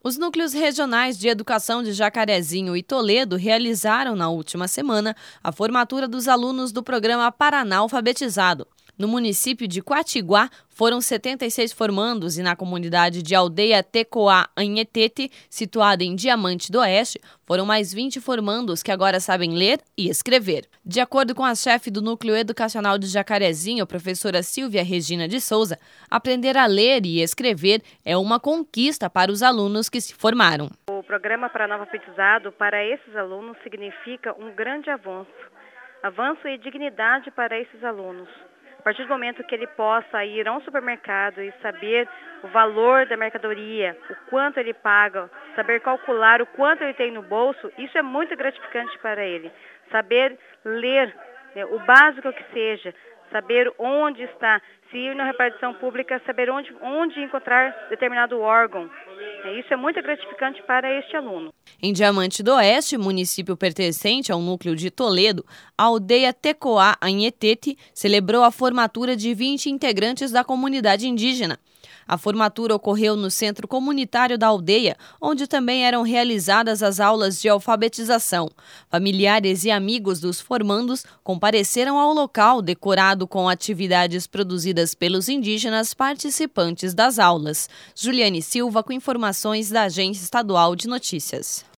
Os núcleos regionais de educação de Jacarezinho e Toledo realizaram na última semana a formatura dos alunos do programa Paraná Alfabetizado. No município de Quatiguá, foram 76 formandos e na comunidade de Aldeia Tecoá Anhetete, situada em Diamante do Oeste, foram mais 20 formandos que agora sabem ler e escrever. De acordo com a chefe do Núcleo Educacional de Jacarezinho, professora Silvia Regina de Souza, aprender a ler e escrever é uma conquista para os alunos que se formaram. O programa Paraná Alfabetizado para esses alunos significa um grande avanço e dignidade para esses alunos. A partir do momento que ele possa ir a um supermercado e saber o valor da mercadoria, o quanto ele paga, saber calcular o quanto ele tem no bolso, isso é muito gratificante para ele. Saber ler, o básico que seja, saber onde está, se ir na repartição pública, saber onde encontrar determinado órgão. Isso é muito gratificante para este aluno. Em Diamante do Oeste, município pertencente ao núcleo de Toledo, a aldeia Tecoá Anhetete celebrou a formatura de 20 integrantes da comunidade indígena. A formatura ocorreu no centro comunitário da aldeia, onde também eram realizadas as aulas de alfabetização. Familiares e amigos dos formandos compareceram ao local decorado com atividades produzidas pelos indígenas participantes das aulas. Juliane Silva com informações da Agência Estadual de Notícias.